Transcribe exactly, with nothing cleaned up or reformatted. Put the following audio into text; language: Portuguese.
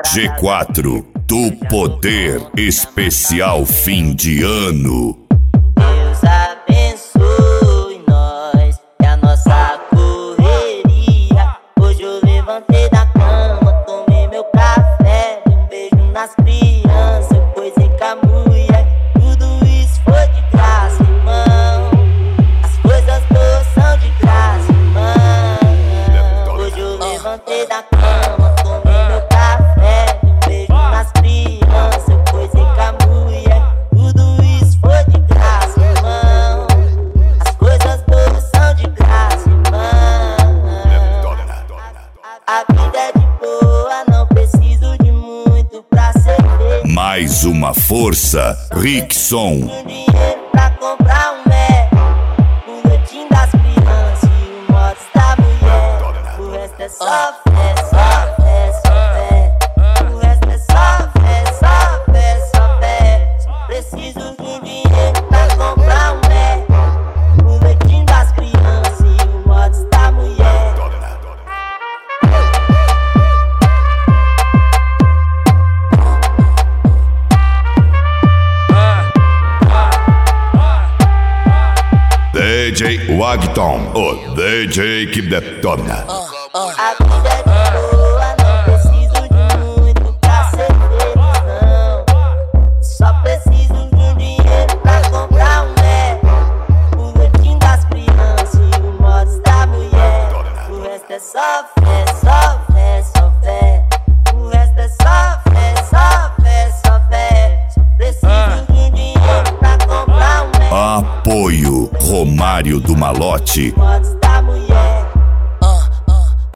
G quatro do Poder Especial Fim de Ano. Deus abençoe nós e a nossa correria. Hoje eu levantei da cama, tomei meu café, um beijo nas crianças, eu coisei com a mulher. Tudo isso foi de graça, irmão. As coisas boas são de graça, irmão. Hoje eu levantei da cama, tomei meu café, um beijo nas crianças, eu coisei com a mulher. Tudo isso foi de graça, irmão. As coisas boas são de graça, irmão. A vida é de boa, não preciso de muito pra ser feliz. Mais uma força, Rickson. Um dinheiro pra comprar um Mac, o leitinho das crianças e o motos da mulher. O resto é só fé, só fé, só fé. O resto é só fé, só fé, só fé. Só preciso de um dinheiro pra comprar um Mac, o leitinho das crianças e o motos da mulher. D J Wagton, o D J que detona. A vida é de boa, não preciso de muito pra ser feliz, não. Só preciso de um dinheiro pra comprar um Mac, o leitinho das crianças e o motos da mulher. O resto é só fé, só fé, só fé. O resto é só fé, só fé, só fé. Só preciso de um dinheiro pra comprar um Mac. Apoio Romário do Malote.